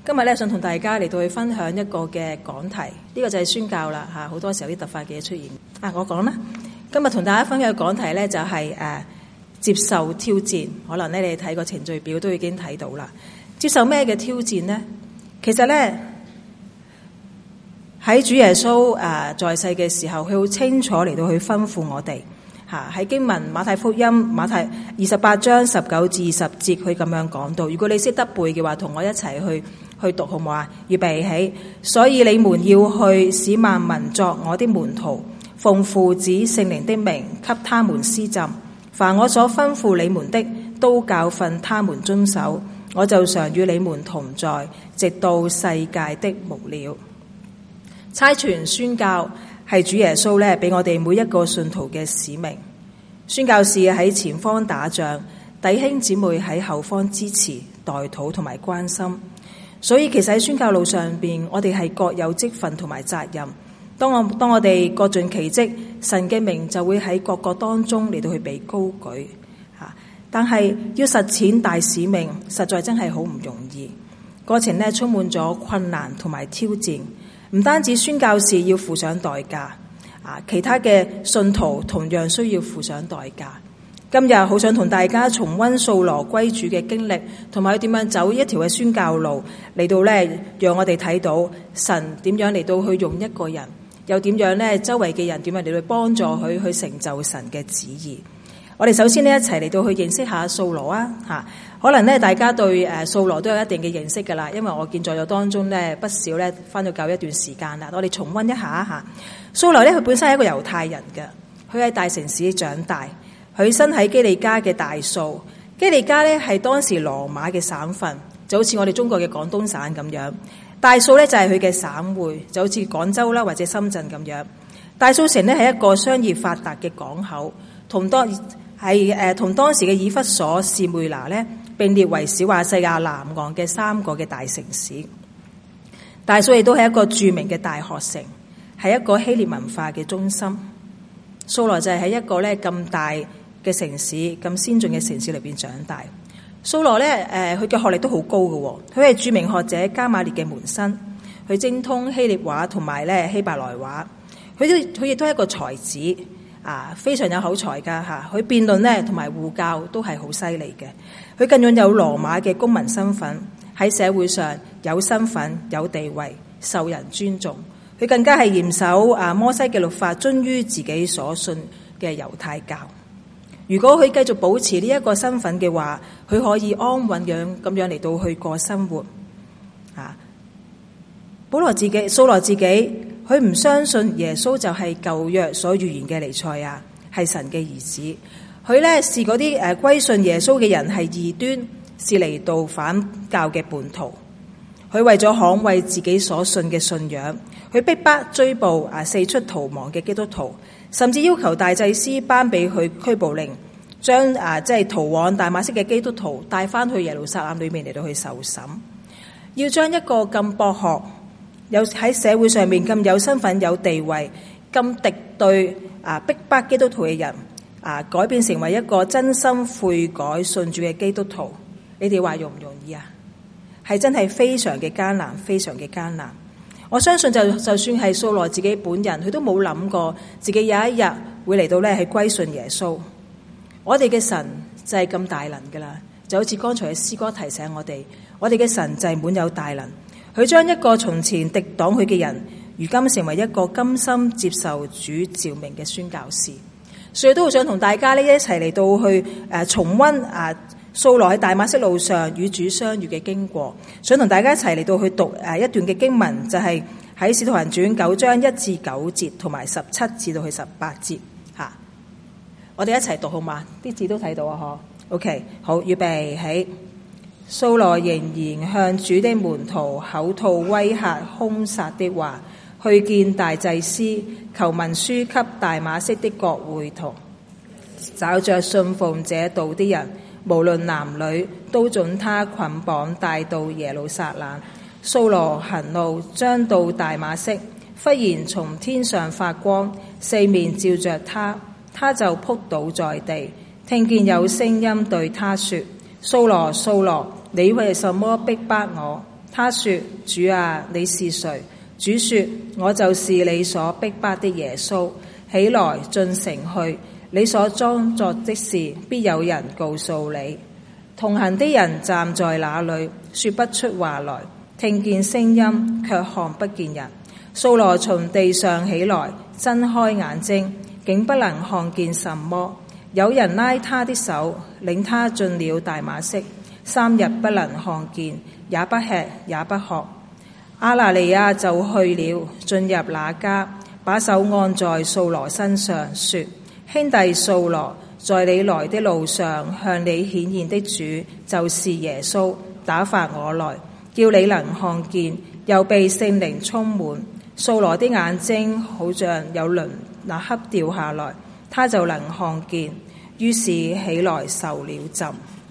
今日咧想同大家嚟到去分享一個嘅講題，呢個就係宣教啦嚇。好多時候啲突發嘅嘢出現我講啦。今日同大家分享嘅講題咧就係接受挑戰。可能咧你睇個程序表都已經睇到啦。接受咩嘅挑戰呢？其實咧喺主耶穌在世嘅時候，佢好清楚嚟到去吩咐我哋喺經文馬太福音馬太28章19至20節，佢咁樣講到：如果你識得背嘅話，同我一齊去讀好唔好啊？預備起。所以你們要去，使萬民作我的門徒，奉父子聖靈的名給他們施浸，凡我所吩咐你們的，都教訓他們遵守。我就常與你們同在，直到世界的末了。差傳宣教係主耶穌咧俾我哋每一個信徒嘅使命。宣教士喺前方打仗，弟兄姊妹喺後方支持、代禱同埋關心。所以其實喺宣教路上邊，我哋係各有職分同埋責任。當我哋各盡其職，神嘅名就會喺各個當中嚟到去被高舉。但係要實踐大使命，實在真係好唔容易。過程呢充滿咗困難同埋挑戰。唔單止宣教士要付上代價，其他嘅信徒同樣需要付上代價。今日好想同大家重溫掃羅歸主嘅經歷，同埋佢點樣走一條嘅宣教路，嚟到咧讓我哋睇到神點樣嚟到去用一個人，又點樣咧周圍嘅人點樣嚟到幫助佢去成就神嘅旨意。我哋首先呢一齊嚟到去認識下掃羅可能咧大家對掃羅都有一定嘅認識㗎啦，因為我見在座當中咧不少咧返咗教一段時間啦。我哋重溫一下掃羅咧，佢本身係一個猶太人嘅，佢喺大城市長大。佢生喺基利家嘅大數，基利家咧係當時羅馬嘅省份，就好似我哋中國嘅廣東省咁樣。大數咧就係佢嘅省會，就好似廣州啦或者深圳咁樣。大數城咧係一個商業發達嘅港口，同當時嘅以弗所、士每拿咧並列為小亞細亞南岸嘅3個嘅大城市。大數亦都係一個著名嘅大學城，係一個希臘文化嘅中心。掃羅就係喺一個咧咁大嘅城市，咁先進嘅城市裏邊長大。掃羅咧，佢嘅學歷都好高嘅，佢係著名學者迦瑪列嘅門生，佢精通希臘話同埋咧希伯來話，佢亦都係一個才子非常有口才噶佢辯論咧同埋護教都係好犀利嘅。佢更擁有羅馬嘅公民身份，喺社會上有身份有地位，受人尊重。佢更加係嚴守摩西嘅律法，遵於自己所信嘅猶太教。如果佢繼續保持呢一個身份嘅話，佢可以安穩咁樣嚟到去過生活。掃羅自己，佢唔相信耶穌就係舊約所預言嘅彌賽亞，係神嘅兒子。佢咧視嗰啲歸信耶穌嘅人係異端，是嚟到反教嘅叛徒。佢為咗捍衛自己所信嘅信仰，佢逼迫追捕四出逃亡嘅基督徒，甚至要求大祭司頒俾佢拘捕令，將即係逃往大馬色嘅基督徒帶翻去耶路撒冷裏面嚟到去受審。要將一個咁博學、有喺社會上面咁有身份有地位、咁敵對逼迫基督徒嘅人改變成為一個真心悔改信主嘅基督徒，你哋話容唔容易啊？係真係非常嘅艱難，非常嘅艱難。我相信就算係掃羅自己本人，佢都冇諗過自己有一日會嚟到咧係歸信耶穌。我哋嘅神就係咁大能噶啦，就好似剛才嘅詩歌提醒我哋嘅神就係滿有大能。佢將一個從前敵擋佢嘅人，如今成為一個甘心接受主召命嘅宣教士。所以都好想同大家呢一齊嚟到去重溫掃羅喺大馬色路上與主相遇嘅經過，想同大家一齊嚟到去讀一段嘅經文，就係喺使徒行傳9章1至9節同埋17至到去18節我哋一齊讀好嘛？啲字都睇到啊OK， 好，預備起。掃羅仍然向主的門徒口吐威嚇兇殺的話，去見大祭司，求文書給大馬色的各會堂，找着信奉這道的人，無論男女，都准他捆綁帶到耶路撒冷。掃羅行路將到大馬色，忽然從天上發光，四面照着他，他就仆倒在地，聽見有聲音對他說：掃羅，掃羅，你為什麼逼迫我？ 他說：主啊，你是誰？主說：我就是你所逼迫的耶穌。起來，進城去，你所裝作的事，必有人告訴你。同行的人站在那裏，說不出話來，聽見聲音，卻看不見人。掃羅從地上起來，睜開眼睛，竟不能看見什麼。有人拉他的手，領他進了大馬色，3日不能看見，也不吃，也不喝。亞拿尼亞就去了，進入那家，把手按在掃羅身上，說：兄弟掃羅，在你來的路上向你顯現的主就是耶穌，打發我來，叫你能看見，又被聖靈充滿。掃羅的眼睛好像有鱗那刻掉下來，他就能看見，於是起來受了浸。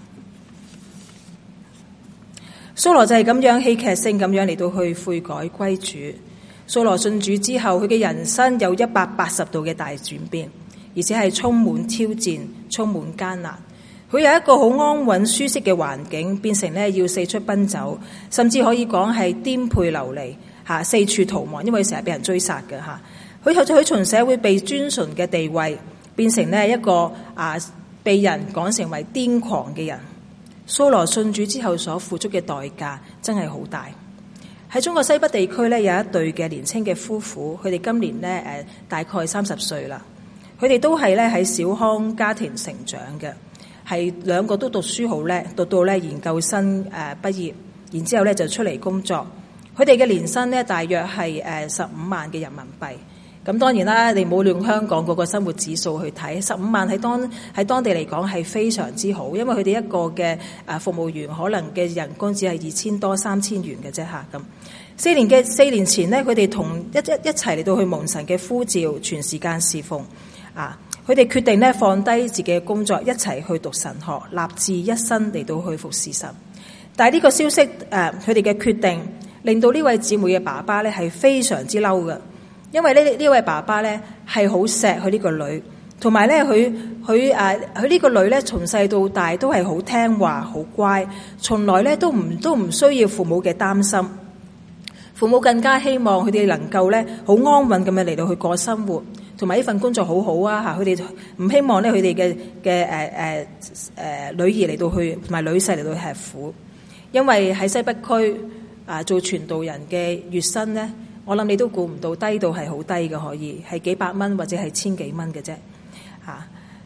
掃羅就係咁樣戲劇性咁樣嚟到去悔改歸主。掃羅信主之後，佢嘅人生有180度嘅大轉變，而且係充滿挑戰，充滿艱難。佢由一個好安穩舒適嘅環境，變成咧要四出奔走，甚至可以講係顛沛流離嚇，四處逃亡，因為成日俾人追殺嘅嚇。佢從社會被尊崇嘅地位，變成咧一個被人講成為癲狂嘅人。掃羅信主之後所付出嘅代價真係好大。喺中國西北地區咧，有一對嘅年輕嘅夫婦，佢哋今年咧大概30歲啦。佢哋都係咧喺小康家庭成長嘅，係兩個都讀書好叻，讀到咧研究生畢業，然之後咧就出嚟工作。佢哋嘅年薪咧大約係15萬嘅人民幣。咁當然啦，你冇用香港嗰個生活指數去睇，15萬喺當地嚟講係非常之好，因為佢哋一個嘅服務員可能嘅人工只係2000多3000元嘅啫嚇。咁4年前呢，佢哋同一齊嚟到去蒙神嘅呼召，全時間侍奉佢哋決定呢放低自己嘅工作，一齊去讀神學，立志一生嚟到去服侍神。但係呢個消息佢哋嘅決定令到呢位姊妹嘅爸爸呢係非常之嬲嘅。因為呢位爸爸咧係好錫佢呢個女，同埋咧佢呢個女咧從細到大都係好聽話、好乖，從來咧都唔需要父母嘅擔心。父母更加希望佢哋能夠咧好安穩咁樣嚟到去過生活，同埋呢份工作好好啊嚇！佢哋唔希望咧佢哋嘅女兒嚟到去同埋女婿嚟到去吃苦，因為喺西北區做傳道人嘅月薪咧。我諗你都估唔到低到係好低嘅，可以係幾百蚊或者係千幾蚊嘅啫嚇。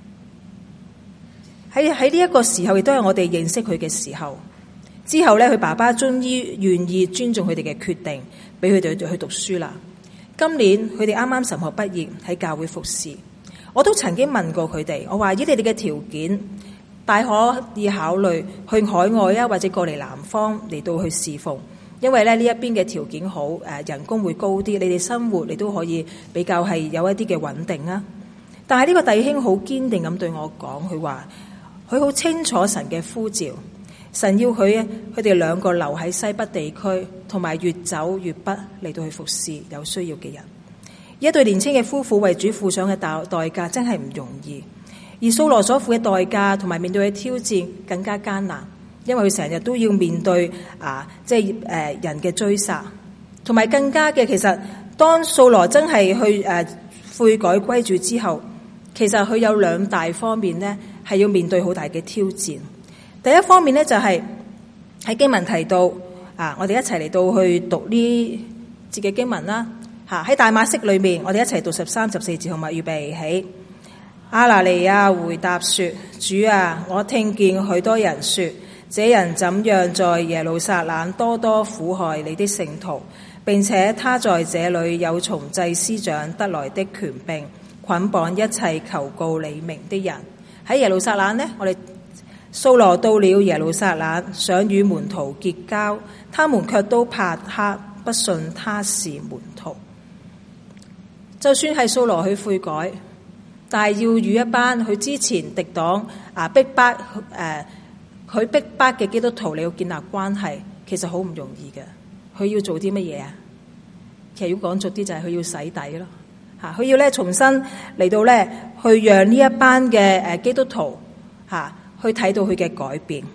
喺呢一個時候，亦都係我哋認識佢嘅時候。之後咧，佢爸爸終於願意尊重佢哋嘅決定，俾佢哋去讀書啦。今年佢哋啱啱神學畢業，喺教會服侍。我都曾經問過佢哋，我話以你哋嘅條件，大可以考慮去海外啊，或者過嚟南方嚟到去侍奉。因為咧呢一邊嘅條件好，人工會高啲，你哋生活你都可以比較係有一啲嘅穩定啊。但係呢個弟兄好堅定咁對我講，佢話佢好清楚神嘅呼召，神要佢哋兩個留喺西北地區，同埋越走越北嚟到去服侍有需要嘅人。一對年輕嘅夫婦為主付上嘅代價真係唔容易，而掃羅所付嘅代價同埋面對嘅挑戰更加艱難。因為佢成日都要面對人嘅追殺，同埋更加嘅，其實當掃羅真係去悔改歸主之後，其實佢有兩大方面呢係要面對好大嘅挑戰。第一方面呢，就係喺經文提到我哋一齊嚟到去讀呢節嘅經文啦。喺大馬色裏面，我哋一齊讀13、14節，好嘛？預備起。亞拿尼亞回答說：主啊，我聽見許多人說，這人怎樣在耶路撒冷多多苦害你的聖徒，並且他在這裏有從祭司長得來的權柄，捆綁一切求告你名的人。喺耶路撒冷呢，我哋掃羅到了耶路撒冷，想與門徒結交，他們卻都怕他，不信他是門徒。就算係掃羅去悔改，但係要與一班佢之前敵擋逼迫佢逼迫嘅基督徒，你要建立關係，其實好唔容易嘅。佢要做啲乜嘢啊？其實要講俗啲就係佢要洗底咯，佢要咧重新嚟到咧去讓呢一班嘅基督徒去睇到佢嘅改變。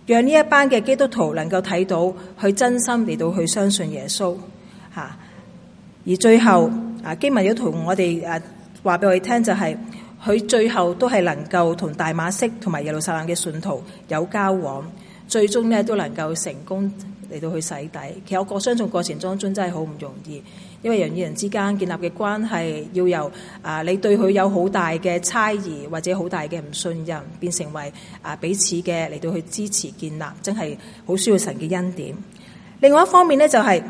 讓呢一班嘅基督徒能夠睇到佢真心嚟到去相信耶穌嚇。而最後經文要同我哋話俾我哋聽，就係佢最後都係能夠同大馬色同埋耶路撒冷嘅信徒有交往，最終咧都能夠成功嚟到去洗底。其實我相信過程當中真係好唔容易，因為人與人之間建立嘅關係要由你對佢有好大嘅猜疑或者好大嘅唔信任，變成為彼此嘅嚟到去支持建立，真係好需要神嘅恩典。另外一方面咧就係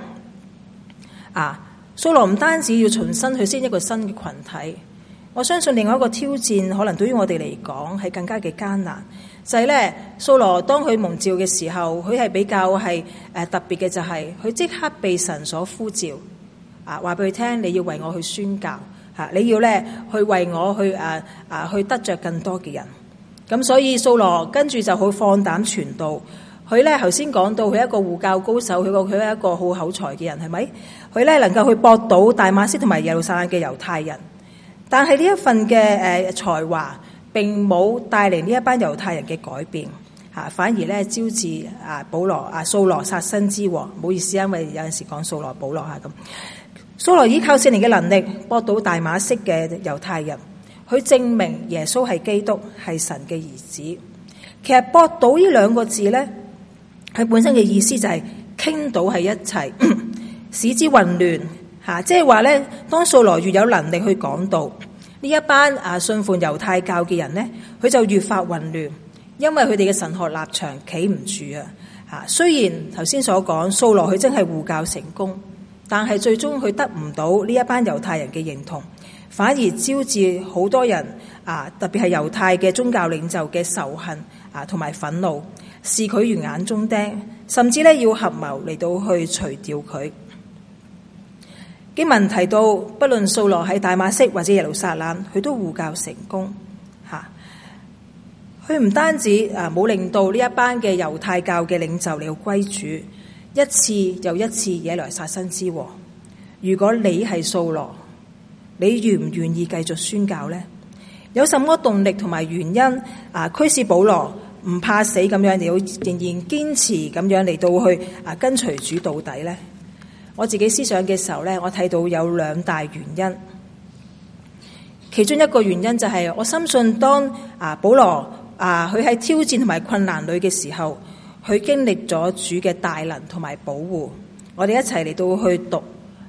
掃羅唔單止要重新去先一個新嘅群體，我相信另外一個挑戰可能對於我哋嚟講係更加嘅艱難，就係咧掃羅當佢蒙召嘅時候，佢係比較係特別嘅，就係佢即刻被神所呼召，話俾佢聽你要為我去宣教，你要咧去為我去去得着更多嘅人。咁所以掃羅跟住就好放膽傳道。佢咧頭先講到佢係一個護教高手，佢係一個好口才嘅人，係咪？佢咧能夠去駁倒大馬色同埋耶路撒冷嘅猶太人，但係呢一份嘅才華並冇帶嚟呢一班猶太人嘅改變，反而咧招致掃羅殺身之禍。唔好意思，因為有陣時講掃羅保羅咁。掃羅依靠聖靈嘅能力駁倒大馬色嘅猶太人，佢證明耶穌係基督，係神嘅兒子。其實駁倒呢兩個字咧，佢本身嘅意思就係傾倒係一齊，使之混亂嚇。即係話咧，當掃羅越有能力去講道，呢一班信奉猶太教嘅人咧，佢就越發混亂，因為佢哋嘅神學立場企唔住啊。雖然頭先所講掃羅佢真係護教成功，但係最終佢得唔到呢一班猶太人嘅認同，反而招致好多人特別係猶太嘅宗教領袖嘅仇恨同埋憤怒，視佢如眼中釘，甚至咧要合謀嚟到去除掉佢。經文提到，不論掃羅喺大馬色或者耶路撒冷，佢都護教成功嚇。佢唔單止冇令到呢一班嘅猶太教嘅領袖嚟到歸主，一次又一次惹來殺身之禍。如果你係掃羅，你願唔願意繼續宣教呢？有什麼動力同埋原因驅使保羅唔怕死咁樣，你要仍然堅持咁樣嚟到去跟隨主到底呢？我自己思想嘅時候呢，我睇到有兩大原因。其中一個原因就係我深信當保羅佢喺挑戰同埋困難裏嘅時候，佢經歷咗主嘅大能同埋保護。我哋一齊嚟到去讀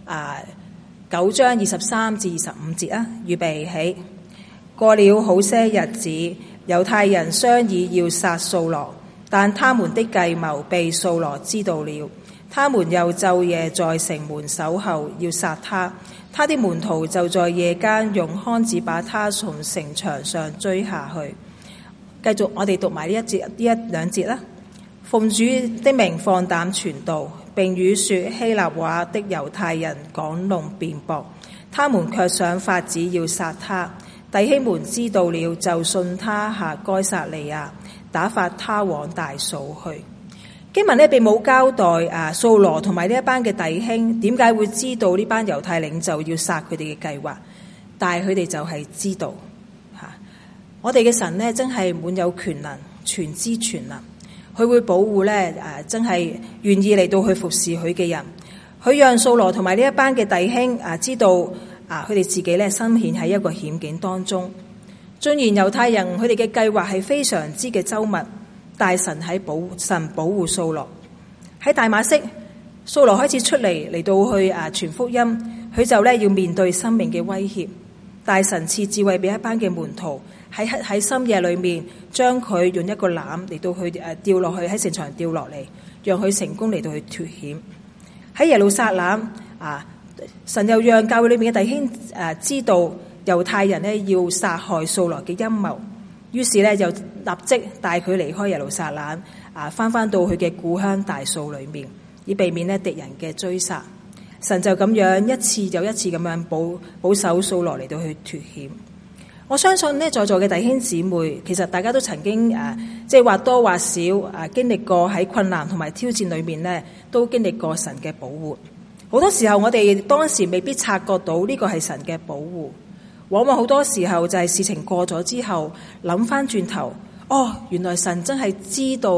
9章23至25節啊！預備起。過了好些日子，猶太人商議要殺掃羅，但他們的計謀被掃羅知道了。他們又晝夜在城門守候，要殺他。他的門徒就在夜間用筐子把他從城牆上追下去。繼續，我哋讀埋呢一兩節啦。奉主的名放膽傳道，並與說希臘話的猶太人講論辯駁，他們卻想法子要殺他。弟兄們知道了，就送他下該撒利亞，打發他往大數去。經文呢並冇交代掃羅同埋呢一班嘅弟兄點解會知道呢班猶太領袖要殺佢哋嘅計劃，但係佢哋就係知道我哋嘅神呢真係滿有權能，全知全能，佢會保護呢真係願意嚟到去服侍佢嘅人。佢讓掃羅同埋呢一班嘅弟兄知道佢哋自己呢身陷喺一個險境當中。縱然猶太人佢哋嘅計劃係非常之嘅周密，但神保護掃羅。喺大馬色，掃羅開始出嚟到去傳福音，佢就咧要面對生命嘅威脅。大神賜智慧俾一班嘅門徒，喺深夜裏面將佢用一個籃嚟到去掉落去，喺城牆掉落嚟，讓佢成功嚟到去脫險。喺耶路撒冷神又讓教會裏面嘅弟兄知道猶太人呢要殺害掃羅嘅陰謀。於是咧就立即帶佢離開耶路撒冷，翻到佢嘅故鄉大數裏面，以避免咧敵人嘅追殺。神就咁樣一次又一次咁樣保守掃羅嚟到去脫險。我相信呢在座嘅弟兄姊妹，其實大家都曾經即係或多或少經歷過喺困難同埋挑戰裏面呢，都經歷過神嘅保護。好多時候我哋當時未必察覺到呢個係神嘅保護。往往好多時候就係事情過咗之後，諗翻轉頭，原來神真係知道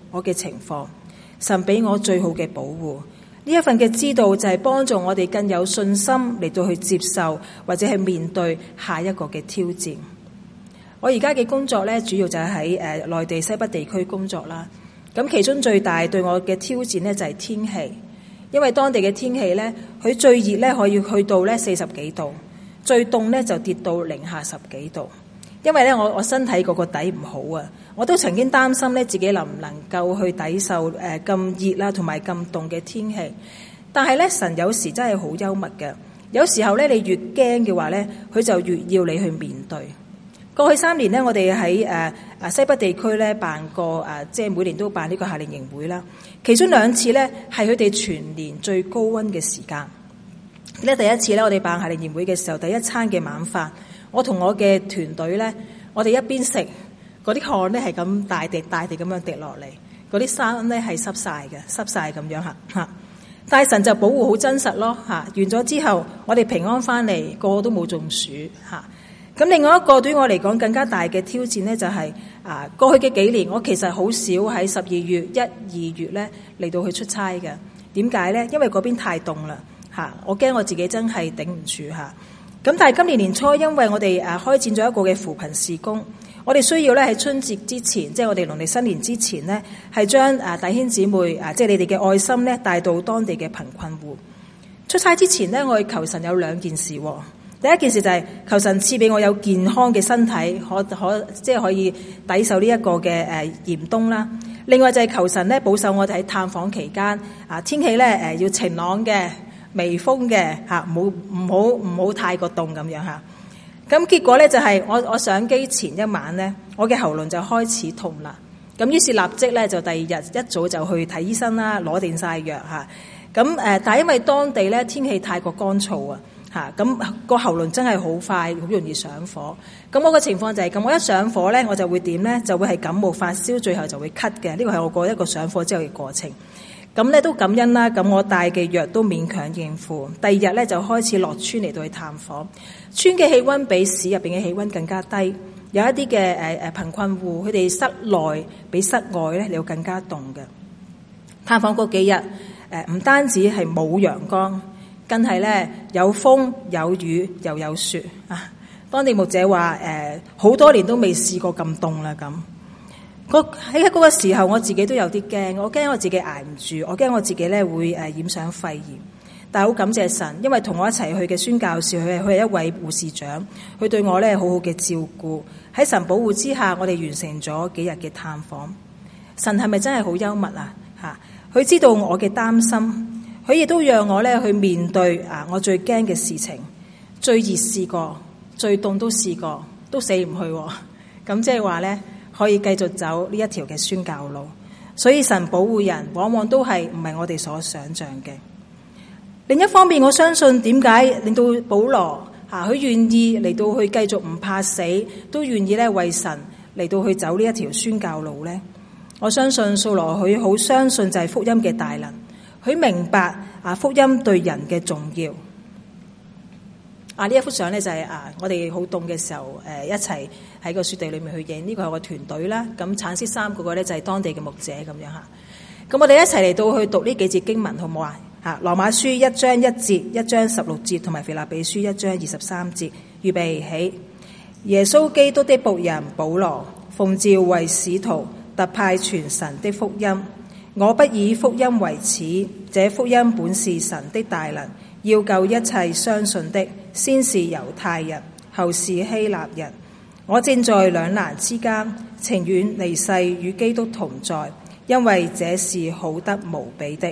我嘅情況，神俾我最好嘅保護。呢一份嘅知道就係幫助我哋更有信心嚟到去接受或者係面對下一個嘅挑戰。我而家嘅工作咧，主要就係喺內地西北地區工作啦。咁其中最大對我嘅挑戰咧就係天氣，因為當地嘅天氣咧，佢最熱咧可以去到咧40幾度，最凍咧就跌到零下10幾度。因為咧我身體個底唔好啊，我都曾經擔心咧自己能唔能夠去抵受咁熱啦同埋咁凍嘅天氣。但係咧神有時真係好幽默嘅，有時候咧你越驚嘅話咧，佢就越要你去面對。過去3年咧，我哋喺西北地區咧辦過即係每年都辦呢個夏令營會啦。其中2次咧係佢哋全年最高溫嘅時間。咧第一次咧，我哋辦夏令營會嘅時候，第一餐嘅晚飯，我同我嘅團隊咧，我哋一邊食，嗰啲汗咧係咁大地咁樣滴落嚟，嗰啲衫咧係濕晒咁樣嚇。但係神就保護好真實咯嚇。完咗之後，我哋平安翻嚟，個個都冇中暑嚇。咁另外一個對於我嚟講更加大嘅挑戰咧，就係過去嘅幾年，我其實好少喺12月、1、2月咧嚟到去出差嘅。點解咧？因為嗰邊太凍啦嚇，我驚我自己真係頂唔住嚇。咁但係今年年初，因為我哋開展咗一個嘅扶貧事工，我哋需要咧喺春節之前，即係我哋農曆新年之前咧，係將弟兄姊妹即係你哋嘅愛心咧帶到當地嘅貧困戶。出差之前咧，我哋求神有2件事。第一件事就係求神賜俾我有健康嘅身體，即係可以抵受呢一個嘅嚴冬啦。另外就係求神咧保守我哋喺探訪期間天氣咧要晴朗嘅、微風嘅唔好太過凍咁樣嚇。咁結果咧就係我上機前一晚咧，我嘅喉嚨就開始痛啦。咁於是立即咧就第2日一早就去睇醫生啦，攞定晒藥嚇。咁但係因為當地咧天氣太過乾燥啊。咁個喉嚨真係好快，好容易上火。咁我個情況就係咁，我一上火咧，我就會點咧？就會係感冒發燒，最後就會咳嘅。呢個係我一個上火之後嘅過程。咁咧都感恩啦。咁我帶嘅藥都勉強應付。第2日咧就開始落村嚟到去探訪。村嘅氣温比市入邊嘅氣温更加低。有一啲嘅貧困戶，佢哋室內比室外咧要更加凍嘅。探訪嗰幾日，唔單止係冇陽光。更係咧有風有雨又有雪啊！當地牧者話好多年都未試過咁凍啦咁。喺嗰個時候，我自己都有啲驚，我驚我自己捱唔住，我驚我自己咧會染上肺炎。但係好感謝神，因為同我一齊去嘅宣教士，佢係一位護士長，佢對我咧好好嘅照顧。喺神保護之下，我哋完成咗幾日嘅探訪。神係咪真係好幽默啊？佢知道我嘅擔心。佢亦都讓我咧去面對我最驚嘅事情，最熱試過，最凍都試過，都死唔去。咁即係話咧，可以繼續走呢一條嘅宣教路。所以神保護人，往往都係唔係我哋所想象嘅。另一方面，我相信點解令到保羅佢願意嚟到去繼續唔怕死，都願意咧為神嚟到去走呢一條宣教路咧？我相信掃羅佢好相信就係福音嘅大能。佢明白福音對人嘅重要。呢一幅相咧就係我哋好凍嘅時候一齊喺個雪地裏面去影。呢個係我團隊啦。咁橙色衫嗰個咧就係當地嘅牧者咁樣嚇。咁我哋一齊嚟到去讀呢幾節經文好唔好啊？羅馬書1章1節、1章16節同埋腓立比書1章23節。預備起。耶穌基督的僕人保羅，奉召為使徒，特派傳神的福音。我不以福音為恥，這福音本是神的大能，要救一切相信的，先是猶太人，後是希臘人。我正在兩難之間，情願離世與基督同在，因為這是好得無比的。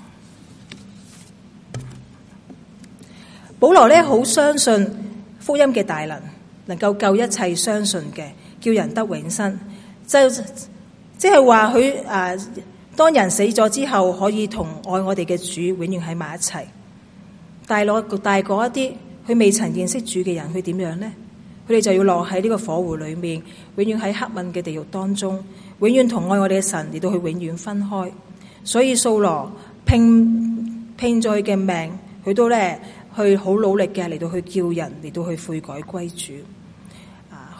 保羅呢好相信福音嘅大能，能夠救一切相信嘅，叫人得永生。即係話佢當人死咗之後，可以同愛我哋嘅主永遠喺埋一齊。但係嗰一啲佢未曾認識主嘅人，佢點樣呢？佢哋就要落喺呢個火湖裏面，永遠喺黑暗嘅地獄當中，永遠同愛我哋嘅神嚟到去永遠分開。所以掃羅拼咗佢嘅命，佢都咧去好努力嘅嚟到去叫人嚟到去悔改歸主。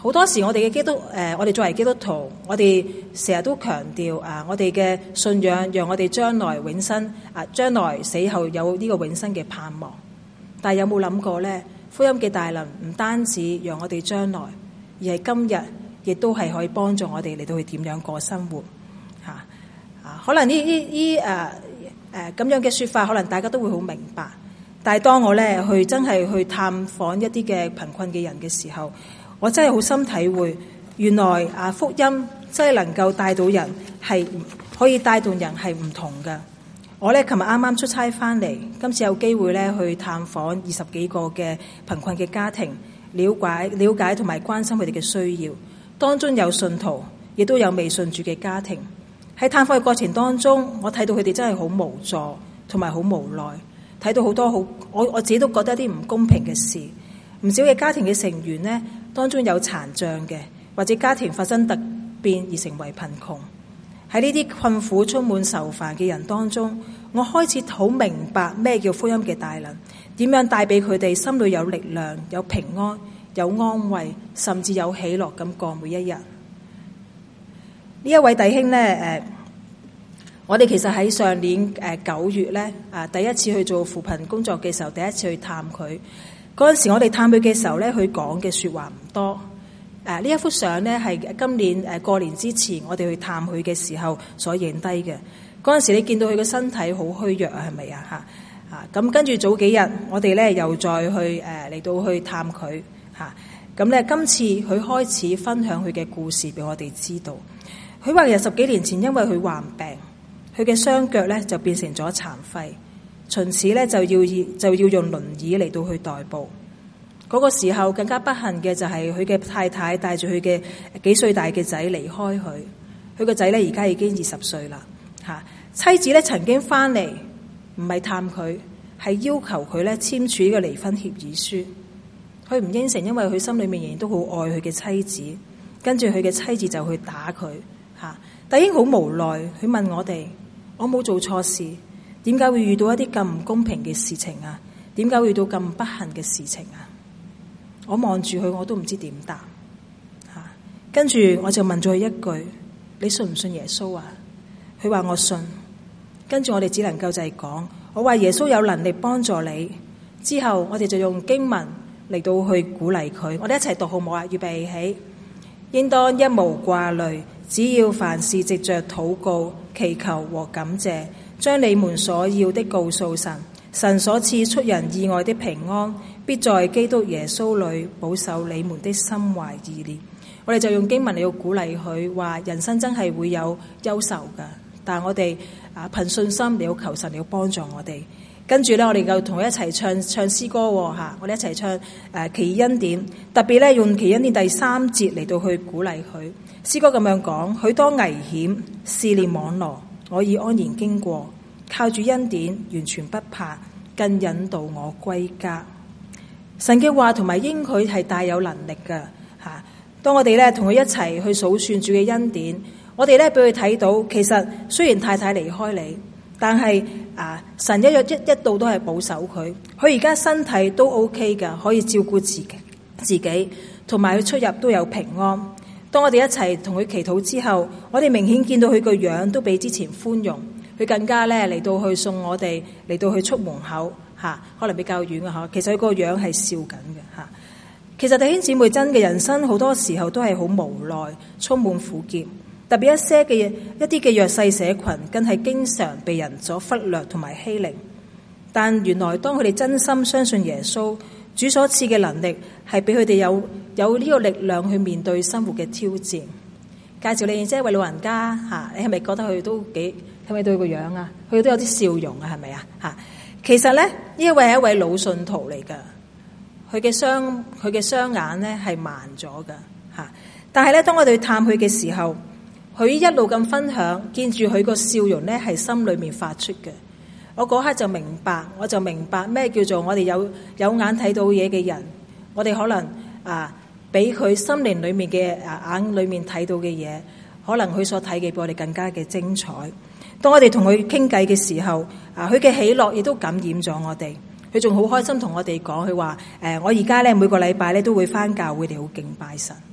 好多時我哋作為基督徒，我哋成日都強調我哋嘅信仰讓我哋將來永生將來死後有呢個永生嘅盼望。但係有冇諗過呢？福音嘅大能唔單止讓我哋將來，而係今日亦都係可以幫助我哋嚟到去點樣過生活可能呢咁樣嘅說法，可能大家都會好明白。但係當我咧去真係去探訪一啲嘅貧困嘅人嘅時候，我真係好深體會，原來福音真係能夠帶到人，係可以帶動人係唔同嘅。我咧琴日啱啱出差翻嚟，今次有機會咧去探訪20幾個嘅貧困嘅家庭，了解同埋關心佢哋嘅需要。當中有信徒，亦都有未信主嘅家庭。喺探訪嘅過程當中，我睇到佢哋真係好無助，同埋好無奈，睇到好多我自己都覺得一啲唔公平嘅事。唔少嘅家庭嘅成員呢，當中有殘障嘅，或者家庭發生突變而成為貧窮。喺呢啲困苦充滿愁煩嘅人當中，我開始好明白咩叫福音嘅大能，點樣帶俾佢哋心裏有力量、有平安、有安慰，甚至有喜樂咁過每一日。呢一位弟兄呢，我哋其實喺上年9月呢，第一次去做扶貧工作嘅時候，第一次去探佢。嗰陣時我哋探佢嘅時候咧，佢講嘅說話唔多。呢一幅相咧係今年過年之前我哋去探佢嘅時候所影低嘅。嗰陣時你見到佢嘅身體好虛弱啊，係咪啊？咁跟住早幾日我哋咧又再去嚟到去探佢咁咧今次佢開始分享佢嘅故事俾我哋知道。佢話其實10幾年前因為佢患病，佢嘅雙腳咧就變成咗殘廢。從此咧就要用輪椅嚟到去代步。嗰個時候更加不幸嘅就係佢嘅太太帶住佢嘅幾歲大嘅仔離開佢。佢個仔咧而家已經20歲啦。妻子咧曾經翻嚟，唔係探佢，係要求佢咧簽署呢個離婚協議書。佢唔應承，因為佢心裏面仍然都好愛佢嘅妻子。跟住佢嘅妻子就去打佢。但已經好無奈，佢問我哋：我冇做錯事。點解會遇到一啲咁唔公平嘅事情啊？點解會遇到咁不幸嘅事情啊？我望住佢，我都唔知點答。跟住我就問咗佢一句：你信唔信耶穌啊？佢話我信。跟住我哋只能夠就係講，我話耶穌有能力幫助你。之後我哋就用經文嚟到去鼓勵佢。我哋一齊讀好唔好啊？預備起，應當一無掛慮，只要凡事藉着禱告、祈求和感謝，將你們所要的告訴神，神所賜出人意外的平安，必在基督耶穌裏保守你們的心懷意念。我哋就用經文嚟到鼓勵佢，話人生真係會有憂愁㗎，但係我哋憑信心嚟到求神嚟到幫助我哋。跟住咧，我哋就同佢一齊唱詩歌我哋一齊唱奇異恩典，特別咧用奇異恩典第3節嚟到去鼓勵佢。詩歌咁樣講：許多危險試煉網羅，我已安然經過，靠住恩典完全不怕，更引導我歸家。神嘅話同埋應許係大有能力嘅當我哋咧同佢一齊去數算主嘅恩典，我哋咧俾佢睇到，其實雖然太太離開你，但係神一度都係保守佢。佢而家身體都 OK 㗎，可以照顧自己，同埋佢出入都有平安。當我哋一齊同佢祈禱之後，我哋明顯見到佢個樣都比之前寬容。佢更加咧嚟到去送我哋嚟到去出門口可能比較遠其實佢個樣係笑緊嘅其實弟兄姊妹，真嘅人生好多時候都係好無奈，充滿苦澀。特別一啲嘅弱勢社群，更係經常被人所忽略同埋欺凌。但原來當佢哋真心相信耶穌，主所賜嘅能力係俾佢哋有呢個力量去面對生活嘅挑戰。介紹你即係一位老人家你係咪覺得佢都幾係咪對個樣啊？佢都有啲笑容係咪啊？其實咧呢一位係一位老信徒嚟㗎，佢嘅雙眼咧係盲咗㗎但係咧當我哋去探佢嘅時候，佢一路咁分享，見住佢個笑容咧係心裏面發出嘅。我嗰刻就明白咩叫做我哋有眼睇到嘢嘅人，我哋可能比佢心靈裏面嘅眼裏面睇到嘅嘢，可能佢所睇嘅比我哋更加嘅精彩。當我哋同佢傾偈嘅時候，佢嘅喜樂亦都感染咗我哋。佢仲好開心同我哋講，佢話我而家咧每個禮拜咧都會返教會嚟好敬拜神。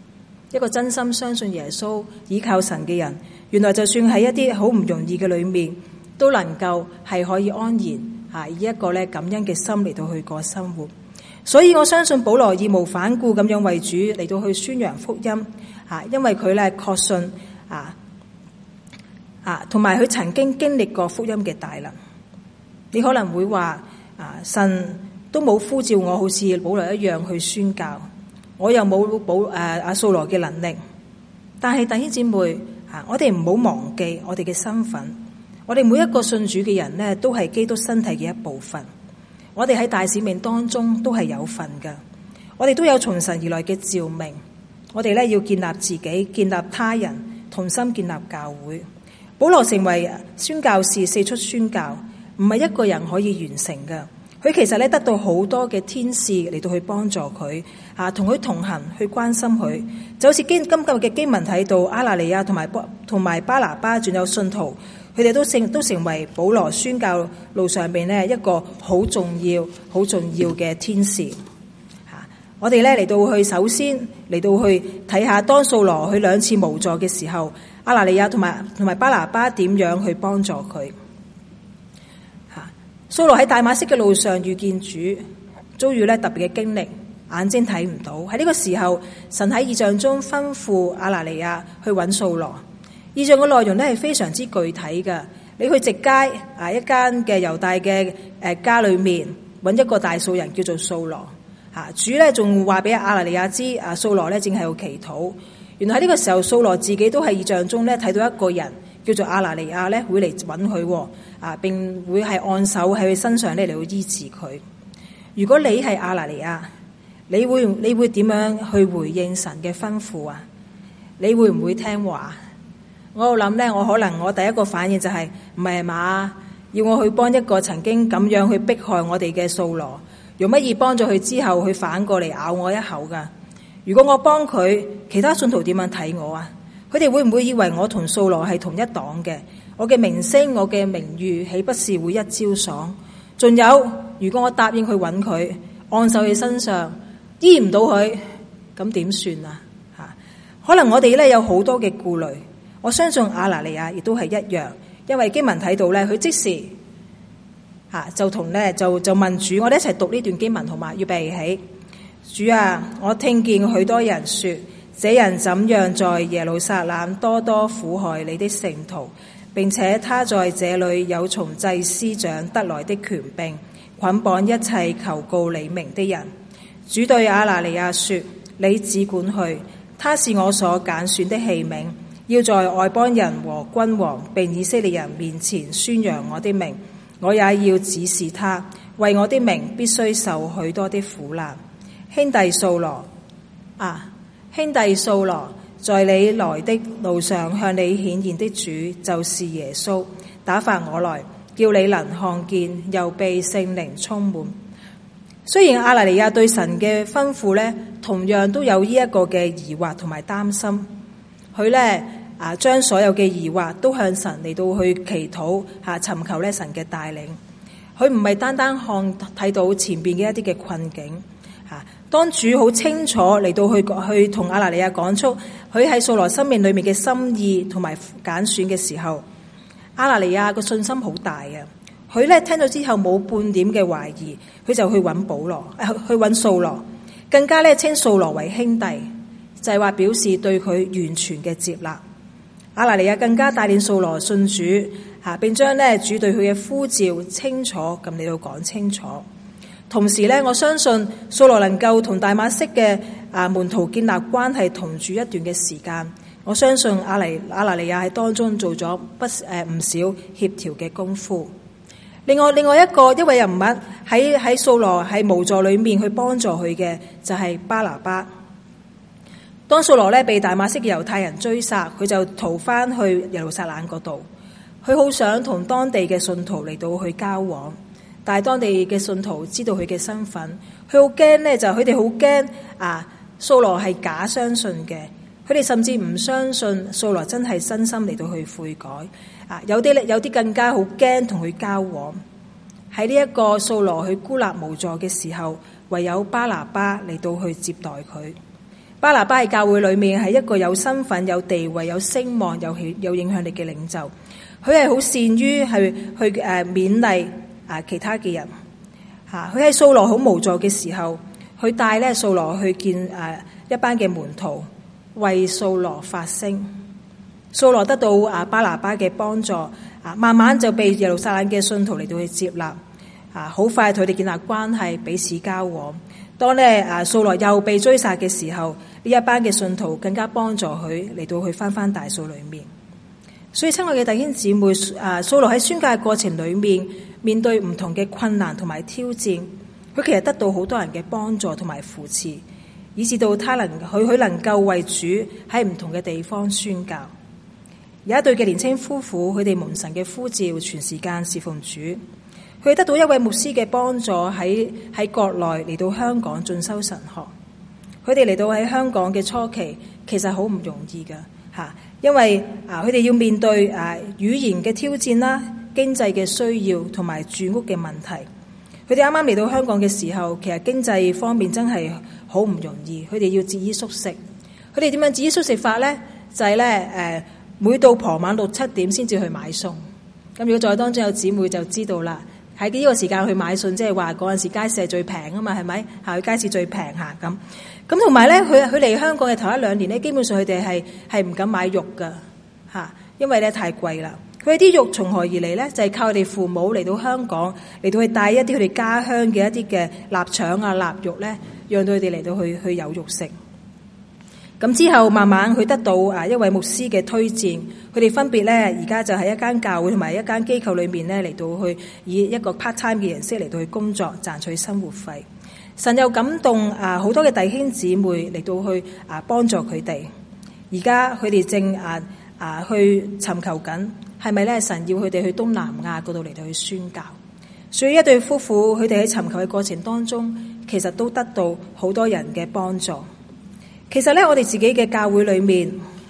一個真心相信耶穌、倚靠神嘅人，原來就算喺一啲好唔容易嘅裏面，都能夠係可以安然以一個感恩嘅心嚟到去過生活。所以我相信保羅義無反顧咁樣為主嚟到去宣揚福音，因為佢確信同埋佢曾經經歷過福音嘅大能。你可能會話神都冇呼召我好似保羅一樣去宣教，我又冇掃羅嘅能力。但係弟兄姊妹我哋唔好忘記我哋嘅身份，我哋每一個信主嘅人呢，都係基督身體嘅一部分。我哋喺大使命當中都係有份嘅，我哋都有從神而來嘅召命。我哋要建立自己，建立他人，同心建立教會。保羅成為宣教士，四出宣教，唔係一個人可以完成嘅。佢其實得到好多嘅天使嚟到去幫助佢，同佢同行，去關心佢。就好似今日嘅經文睇到，亞拿尼亞同埋巴拿巴，仲有信徒，佢哋都成為保羅宣教路上邊一個好重要嘅天使。我哋嚟到去，首先嚟到去睇下，當掃羅去兩次無助嘅時候，亞拿尼亞同埋巴拿巴點樣去幫助佢。掃羅喺大馬色嘅路上遇見主，遭遇特別嘅經歷，眼睛睇唔到。喺呢個時候，神喺異象中吩咐亞拿尼亞去揾掃羅。異象嘅內容係非常之具體嘅。你去直街一間嘅猶大嘅家裏面揾一個大數人叫做掃羅。主仲話俾亞拿尼亞知，掃羅正喺度祈禱。原來喺呢個時候，掃羅自己都喺異象中睇到一個人叫做亞拿尼亞會嚟揾佢，並會係按手喺佢身上嚟到醫治佢。如果你係亞拿尼亞，你會點樣去回應神嘅吩咐啊？你會唔會聽話？我諗我第一個反應就係唔係嘛？要我去幫一個曾經咁樣去迫害我哋嘅掃羅，用乜嘢幫咗佢之後，佢反過嚟咬我一口噶？如果我幫佢，其他信徒點樣睇我啊？佢哋會唔會以為我同掃羅係同一黨嘅？我嘅名聲，我嘅名譽，豈不是會一朝爽？仲有，如果我答應去揾佢，按手喺身上，醫唔到佢，咁點算啊？可能我哋有好多嘅顧慮。我相信亞拿尼亞亦都係一樣，因為經文睇到佢即時就問主，我哋一齊讀呢段經文好嗎？預備起，主啊，我聽見許多人說，這人怎樣在耶路撒冷多多苦害你的聖徒，並且他在這裏有從祭司長得來的權柄，捆綁一切求告你名的人。主對亞拿尼亞說，你只管去，他是我所揀選的器皿，要在外邦人和君王並以色列人面前宣揚我的名，我也要指示他，為我的名必須受許多的苦難。兄弟掃羅，在你來的路上向你顯現的主就是耶穌，打發我來，叫你能看見，又被聖靈充滿。雖然亞拿尼亞對神嘅吩咐同樣都有呢一個嘅疑惑同埋擔心，佢將所有嘅疑惑都向神嚟到去祈禱，尋求神嘅帶領。佢唔係單單睇到前邊嘅一啲嘅困境。當主好清楚嚟到去同亞拿尼亞講出佢喺掃羅生命裏面嘅心意同埋揀選嘅時候，亞拿尼亞個信心好大啊！佢聽到之後冇半點嘅懷疑，佢就去揾去揾掃羅，更加稱掃羅為兄弟，就係話表示對佢完全嘅接納。亞拿尼亞更加帶領掃羅信主，並將主對佢嘅呼召清楚咁嚟到講清楚。同時我相信掃羅能夠同大馬色嘅門徒建立關係同住一段嘅時間，我相信亞拿尼亞喺當中做咗唔少協調嘅功夫。另外一位人物喺掃羅係無助裏面去幫助佢嘅就係巴拿巴。當掃羅被大馬色嘅猶太人追殺，佢就逃翻去耶路撒冷嗰度，佢好想同當地嘅信徒嚟到去交往。但係當地嘅信徒知道佢嘅身份，佢好驚就佢哋好驚掃羅係假相信嘅，佢哋甚至唔相信掃羅真係真心嚟到去悔改。有啲更加好驚同佢交往。喺呢一個掃羅去孤立無助嘅時候，唯有巴拿巴嚟到去接待佢。 巴拿巴喺教會裏面係一個有身份、有地位、有聲望、有影響力嘅領袖。佢係好善於去勉勵其他嘅人。佢喺掃羅好無助嘅時候，佢帶咧掃羅去見一班嘅門徒，為掃羅發聲。掃羅得到巴拿巴嘅幫助，慢慢就被耶路撒冷嘅信徒嚟到去接納。好快同佢哋建立關係，彼此交往。當咧掃羅又被追殺嘅時候，呢一班嘅信徒更加幫助佢嚟到去翻大數裏面。所以親愛嘅弟兄姊妹，掃羅喺宣教嘅過程裏面，面對唔同嘅困難同埋挑戰，佢其實得到好多人嘅幫助同埋扶持，以至到佢能夠為主喺唔同嘅地方宣教。有一對嘅年輕夫婦，佢哋蒙神嘅呼召，全時間侍奉主。佢得到一位牧師嘅幫助，喺國內嚟到香港進修神學。佢哋嚟到喺香港嘅初期，其實好唔容易㗎吓，因為佢哋要面對語言嘅挑戰啦、經濟嘅需要同埋住屋嘅問題。佢哋啱啱嚟到香港嘅時候，其實經濟方面真係好唔容易。佢哋要節衣縮食。佢哋點樣節衣縮食法咧？就係咧每到傍晚6、7點先至去買餸。咁如果在當中有姊妹就知道啦。喺呢個時間去買餸，即係話嗰陣時街市係最平啊嘛，係咪？去街市最平嚇咁。咁同埋咧，佢嚟香港嘅頭1、2年咧，基本上佢哋係唔敢買肉噶嚇，因為咧太貴啦。佢啲肉從何而嚟咧？就係靠佢哋父母嚟到香港，嚟到去帶一啲佢哋家鄉嘅一啲嘅臘腸啊、臘肉咧，讓到佢哋嚟到去有肉食。咁之後慢慢佢得到一位牧師嘅推薦，佢哋分別咧而家就喺一間教會同埋一間機構裏面咧嚟到去以一個 part time 嘅形式嚟到去工作，賺取生活費。神又感動好多嘅弟兄姊妹嚟到去幫助佢哋。而家佢哋正去尋求緊係咪咧神要佢哋去東南亞嗰度嚟到去宣教。所以一對夫婦佢哋喺尋求嘅過程當中，其實都得到好多人嘅幫助。其實咧，我哋自己嘅教會裏面，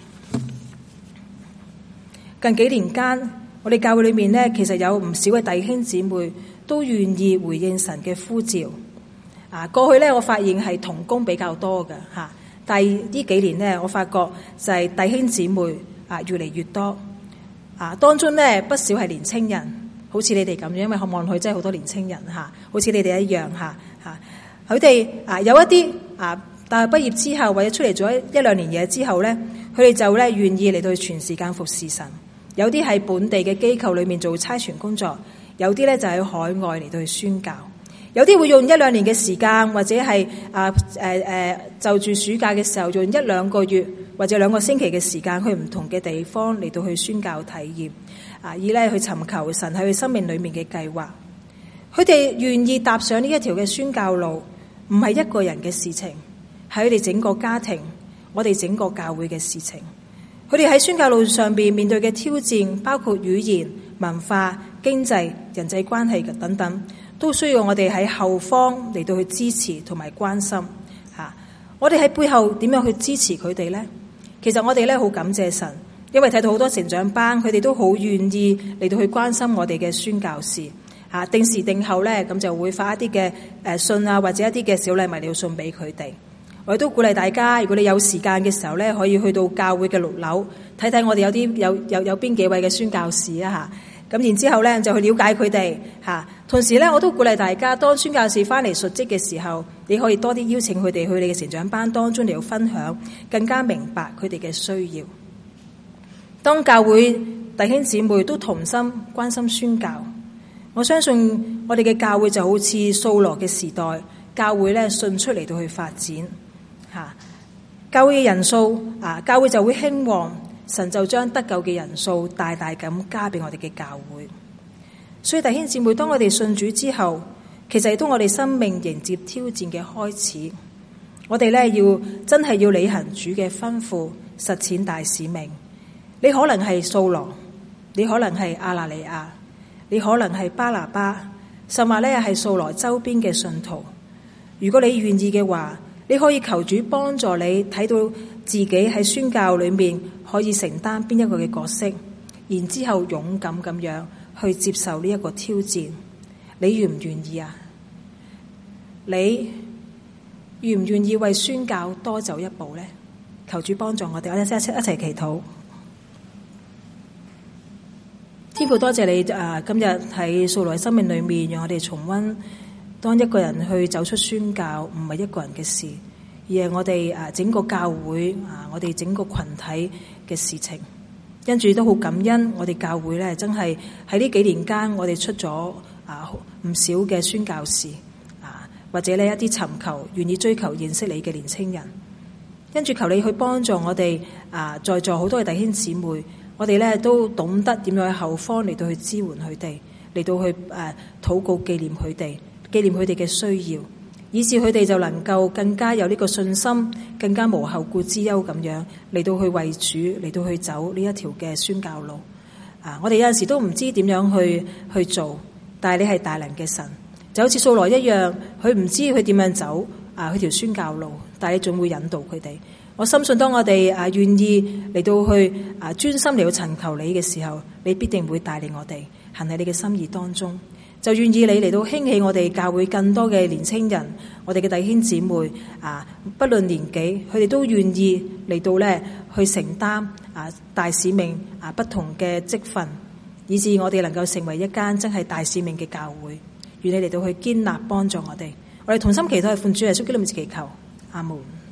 近幾年間，我哋教會裏面咧，其實有唔少嘅弟兄姊妹都願意回應神嘅呼召。過去咧，我發現係同工比較多嘅嚇，但係呢幾年咧，我發覺就係弟兄姊妹越嚟越多。當中咧不少係年青人，好似你哋咁樣，因為望落去真係好多年青人嚇，好似你哋一樣嚇。佢哋有一啲大學畢業之後，或者出嚟做1、2年嘢之後咧，佢哋就咧願意嚟到全時間服侍神。有啲係本地嘅機構裏面做差傳工作，有啲咧就喺海外嚟到去宣教。有啲會用1、2年嘅時間，或者係就住暑假嘅時候用1、2個月或者2個星期嘅時間去唔同嘅地方嚟到去宣教體驗，以咧去尋求神喺佢生命裏面嘅計劃。佢哋願意踏上呢一條嘅宣教路，唔係一個人嘅事情。喺佢哋整個家庭，我哋整個教會嘅事情，佢哋喺宣教路上邊面對嘅挑戰，包括語言、文化、經濟、人際關係等等，都需要我哋喺後方嚟到去支持同埋關心嚇。我哋喺背後點樣去支持佢哋呢？其實我哋咧好感謝神，因為睇到好多成長班，佢哋都好願意嚟到去關心我哋嘅宣教士嚇。定時定候咧，咁就會發一啲嘅信啊，或者一啲嘅小禮物要送俾佢哋。我亦都鼓勵大家，如果你有時間嘅時候咧，可以去到教會嘅6樓睇睇我哋有邊幾位嘅宣教士啊嚇。咁然之後咧就去了解佢哋嚇。同時咧，我都鼓勵大家，當宣教士翻嚟述職嘅時候，你可以多啲邀請佢哋去你嘅成長班當中嚟到分享，更加明白佢哋嘅需要。當教會弟兄姊妹都同心關心宣教，我相信我哋嘅教會就好似掃羅嘅時代，教會咧迅速嚟到去發展。教會嘅人數教會就會興旺，神就將得救嘅人數大大咁加俾我哋嘅教會。所以弟兄姊妹，當我哋信主之後，其實亦都我哋生命迎接挑戰嘅開始。我哋咧真係要履行主嘅吩咐，實踐大使命。你可能係掃羅，你可能係亞拿尼亞，你可能係巴拿巴，甚至咧係掃羅周邊嘅信徒。如果你願意嘅話，你可以求主幫助你睇到自己喺宣教裏面可以承擔邊一個嘅角色，然之後勇敢咁樣去接受呢一個挑戰。你願唔願意啊？你願唔願意為宣教多走一步呢？求主幫助我哋，我哋一齊祈禱。天父，多謝你今日喺掃羅嘅生命裏面，讓我哋重溫，當一個人去走出宣教，唔係一個人嘅事，而係我哋整個教會我哋整個群體嘅事情。因住都好感恩，我哋教會咧真係喺呢幾年間，我哋出咗唔少嘅宣教士或者呢一啲尋求願意追求認識你嘅年青人。因住求你去幫助我哋在座好多嘅弟兄姊妹，我哋咧都懂得點樣喺後方嚟到去支援佢哋，嚟到去禱告紀念佢哋，紀念佢哋嘅需要，以致佢哋就能夠更加有呢個信心，更加無後顧之憂咁樣嚟到去為主，嚟到去走呢一條嘅宣教路。我哋有陣時都唔知點樣去做，但係你係大能嘅神，就好似掃羅一樣，佢唔知佢點樣走佢條宣教路，但係你總會引導佢哋。我深信當我哋願意嚟到去專心嚟到尋求你嘅時候，你必定會帶領我哋行喺你嘅心意當中。就願意你嚟到興起我哋教會更多嘅年青人，我哋嘅弟兄姊妹不論年紀，佢哋都願意嚟到咧去承擔大使命不同嘅職分，以致我哋能夠成為一間真係大使命嘅教會。願你嚟到去堅立幫助我哋。我哋同心祈禱，係奉主耶穌基督名字祈求，阿門。